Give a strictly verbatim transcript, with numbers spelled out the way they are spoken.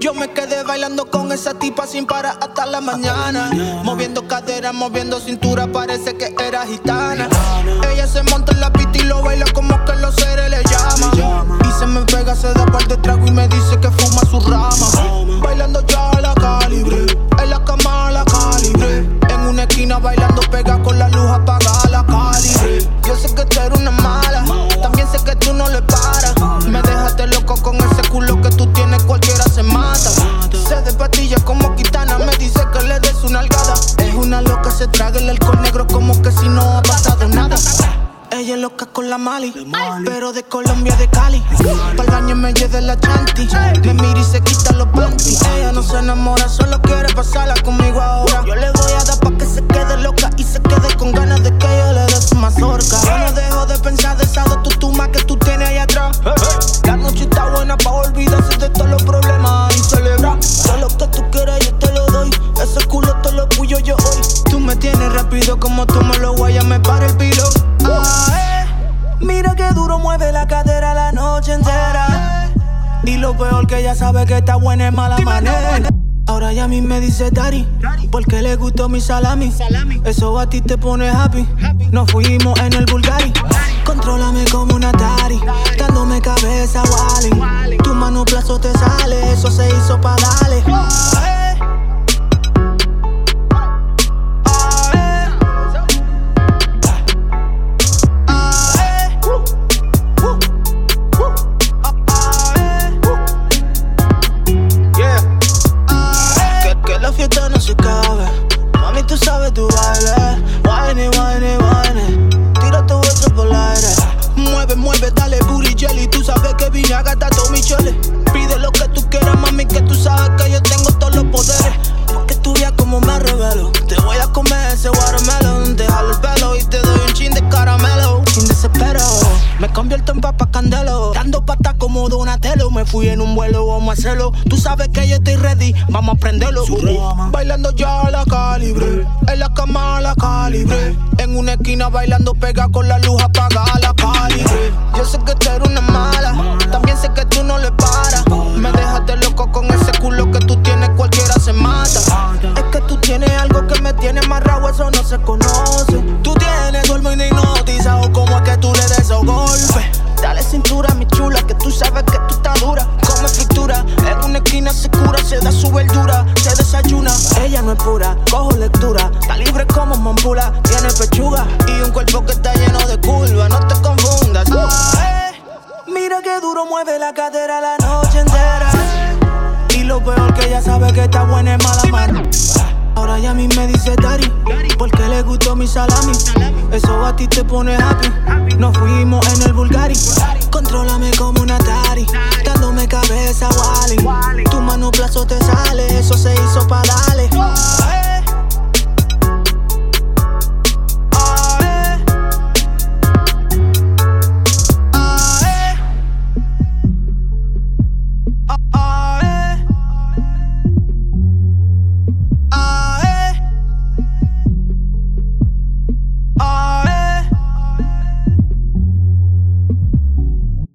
Yo me quedé bailando con esa tipa sin parar hasta la mañana. Moviendo cadera, moviendo cintura, parece que era gitana. Ella se monta en la pista y lo baila como que los seres le llaman. Y se me pega, se da par de trago y me dice que fuma su rama. Bailando ya a la calibre, en la cama a la calibre. En una esquina bailando pega con la luz apagada a la calibre. Yo sé que tú eres una mala, también sé que tú no le paras. Me dejaste loco con ese culo que tú tienes, cualquiera se mata. Se despatilla como Kitana, me dice que le des una algada. Es una loca, se traga el alcohol negro como que si no ha pasado nada. Ella es loca con la Mali, pero de Colombia, de Cali. Pa'l baño me lleve la chanti, me mira y se quita los panties. Ella no se enamora, solo quiere pasarla conmigo ahora. Yo le voy a dar pa' que se quede loca y se quede con ganas de que yo le dé su mazorca. Yo no dejo de pensar de esa tutuma que tú tienes ahí atrás. La noche está buena pa' olvidarse de todos los problemas y celebrar. Todo lo que tú quieras yo te lo doy, ese culo te lo puyo yo hoy. Tú me tienes rápido como tú me lo guayas, me para el pilo. Ah, eh. Mira que duro mueve la cadera la noche entera. Y lo peor que ella sabe que está buena es mala manera. Ahora ya a mí me dice Dari, porque le gustó mi salami. Eso a ti te pone happy. Nos fuimos en el Bulgari. Contrólame como una Atari, dándome cabeza Wally. Tu mano plazo te sale, eso se hizo pa' darle. Mami, tú sabes tu baile. Whiny, whiny, whiny. Tira tu beso por el aire. Mueve, mueve, dale booty jelly. Tú sabes que vine a gastar todo mi chole. Pide lo que tú quieras, mami, que tú sabes que yo tengo todos los poderes. Porque tú veas como me revelo. Te voy a comer ese watermelon. Te jalo el pelo y te doy un chin de caramelo. Sin desespero, me convierto en papa candelo. Dando patas como Donatello. Me fui en un vuelo, vamos a hacerlo. Tú sabes que yo estoy ready, vamos a prenderlo. Bailando ya a la calibre, en la cama a la calibre. En una esquina bailando pega con la luz apagada a la calibre. Yo sé que tú eres una mala, también sé que tú no le paras. Me dejaste loco con ese culo que tú tienes, cualquiera se mata. Es que tú tienes algo que me tiene amarrado, eso no se conoce. Tú tienes duermo y hipnotizado, como es que tú le des esos golpes. Dale cintura, mi chula, que tú sabes que tú estás dura. Come fritura, en una esquina se cura, se da su verdura, se desayuna. Ella no es pura, cojo lectura, está libre como mampula. Tiene pechuga y un cuerpo que está lleno de curvas, no te confundas. Uh, eh. Mira que duro mueve la cadera la noche entera. Y lo peor que ella sabe que está buena es mala mano. Ahora ya a mí me dice Dari, porque le gustó mi salami. Eso a ti te pone happy. Nos fuimos en el Bulgari. Contrólame como una Atari, dándome cabeza Wally. Tu mano plazo te sale, eso se hizo pa' darle.